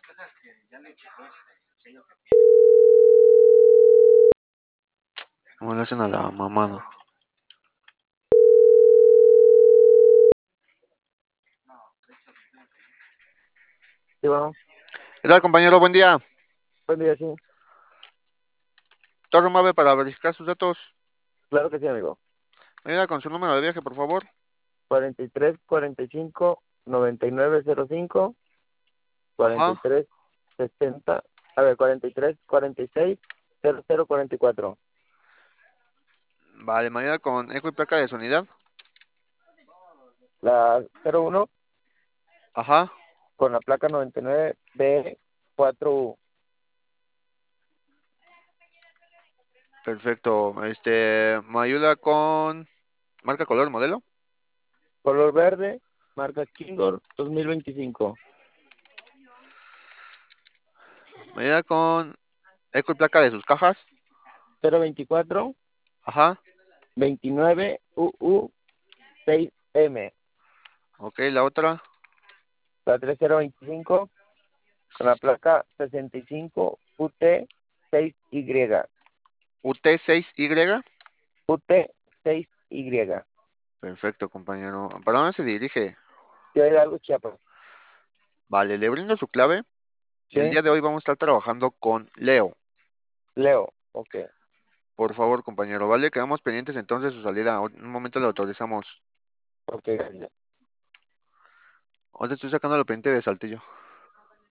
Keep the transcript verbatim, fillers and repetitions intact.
¿Cómo le hacen a la mamada? Sí, bueno, ¿Qué tal, compañero? Buen día. buen día, sí. Torre Mave para verificar sus datos. Claro que sí, amigo. Me ayuda con su número de viaje, por favor. cuarenta y tres, cuarenta y cinco, noventa y nueve cero cinco, cuarenta y Ajá. tres, sesenta, a ver, cuarenta y tres, cuarenta y seis, cero cero cuarenta y cuatro. Vale, me ayuda con eco y placa de su unidad. La cero uno Ajá. con la placa noventa y nueve B cuatro U. Perfecto. Este, me ayuda con marca, color, modelo. Color verde, marca Kindor dos mil veinticinco. Me ayuda con eco y placa de sus cajas. cero veinticuatro, Ajá. veintinueve U U seis M. Ok, la otra. La tres cero veinticinco con la placa sesenta y cinco U T seis Y. U T seis Y. U T seis Y. Perfecto, compañero. ¿Para dónde se dirige? Ciudad Hidalgo, Chiapas. Vale, le brindo su clave. El Sí, día de hoy vamos a estar trabajando con Leo. Leo. Ok, Por favor, compañero, ¿vale? Quedamos pendientes entonces de su salida. Un momento le autorizamos. ok, gracias. Ahorita estoy sacando la pendiente de Saltillo.